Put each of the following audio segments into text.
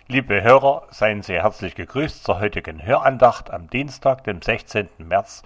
Liebe Hörer, seien Sie herzlich gegrüßt zur heutigen Hörandacht am Dienstag, dem 16. März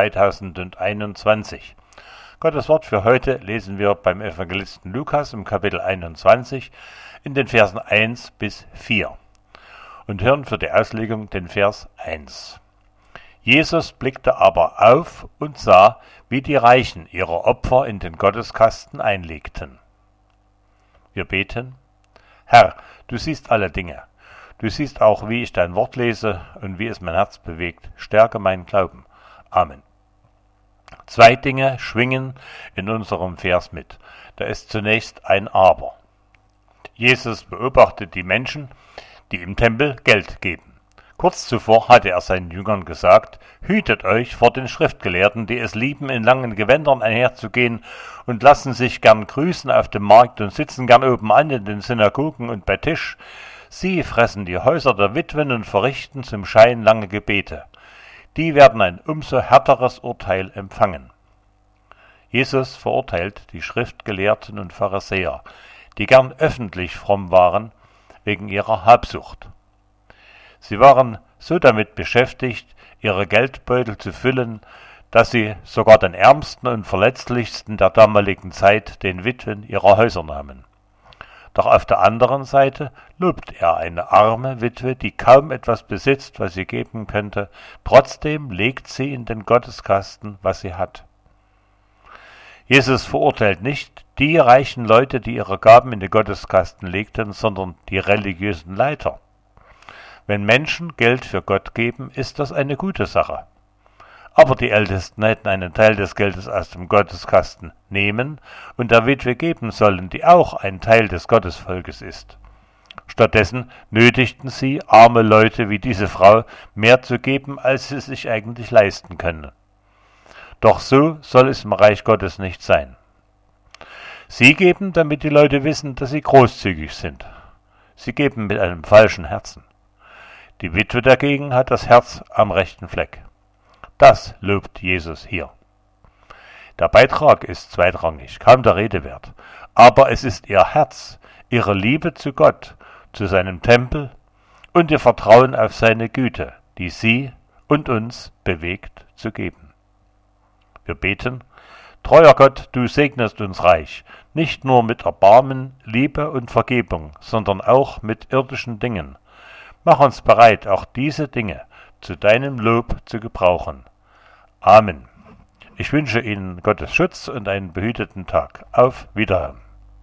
2021. Gottes Wort für heute lesen wir beim Evangelisten Lukas im Kapitel 21 in den Versen 1 bis 4 und hören für die Auslegung den Vers 1. Jesus blickte aber auf und sah, wie die Reichen ihre Opfer in den Gotteskasten einlegten. Wir beten: Herr, du siehst alle Dinge. Du siehst auch, wie ich dein Wort lese und wie es mein Herz bewegt. Stärke meinen Glauben. Amen. Zwei Dinge schwingen in unserem Vers mit. Da ist zunächst ein Aber. Jesus beobachtet die Menschen, die im Tempel Geld geben. Kurz zuvor hatte er seinen Jüngern gesagt: Hütet euch vor den Schriftgelehrten, die es lieben, in langen Gewändern einherzugehen und lassen sich gern grüßen auf dem Markt und sitzen gern oben an in den Synagogen und bei Tisch. Sie fressen die Häuser der Witwen und verrichten zum Schein lange Gebete. Die werden ein umso härteres Urteil empfangen. Jesus verurteilt die Schriftgelehrten und Pharisäer, die gern öffentlich fromm waren, wegen ihrer Habsucht. Sie waren so damit beschäftigt, ihre Geldbeutel zu füllen, dass sie sogar den Ärmsten und Verletzlichsten der damaligen Zeit den Witwen ihrer Häuser nahmen. Doch auf der anderen Seite lobt er eine arme Witwe, die kaum etwas besitzt, was sie geben könnte. Trotzdem legt sie in den Gotteskasten, was sie hat. Jesus verurteilt nicht die reichen Leute, die ihre Gaben in den Gotteskasten legten, sondern die religiösen Leiter. Wenn Menschen Geld für Gott geben, ist das eine gute Sache. Aber die Ältesten hätten einen Teil des Geldes aus dem Gotteskasten nehmen und der Witwe geben sollen, die auch ein Teil des Gottesvolkes ist. Stattdessen nötigten sie arme Leute wie diese Frau mehr zu geben, als sie sich eigentlich leisten können. Doch so soll es im Reich Gottes nicht sein. Sie geben, damit die Leute wissen, dass sie großzügig sind. Sie geben mit einem falschen Herzen. Die Witwe dagegen hat das Herz am rechten Fleck. Das lobt Jesus hier. Der Beitrag ist zweitrangig, kaum der Rede wert. Aber es ist ihr Herz, ihre Liebe zu Gott, zu seinem Tempel und ihr Vertrauen auf seine Güte, die sie und uns bewegt zu geben. Wir beten: Treuer Gott, du segnest uns reich, nicht nur mit Erbarmen, Liebe und Vergebung, sondern auch mit irdischen Dingen. Mach uns bereit, auch diese Dinge zu deinem Lob zu gebrauchen. Amen. Ich wünsche Ihnen Gottes Schutz und einen behüteten Tag. Auf Wiederhören.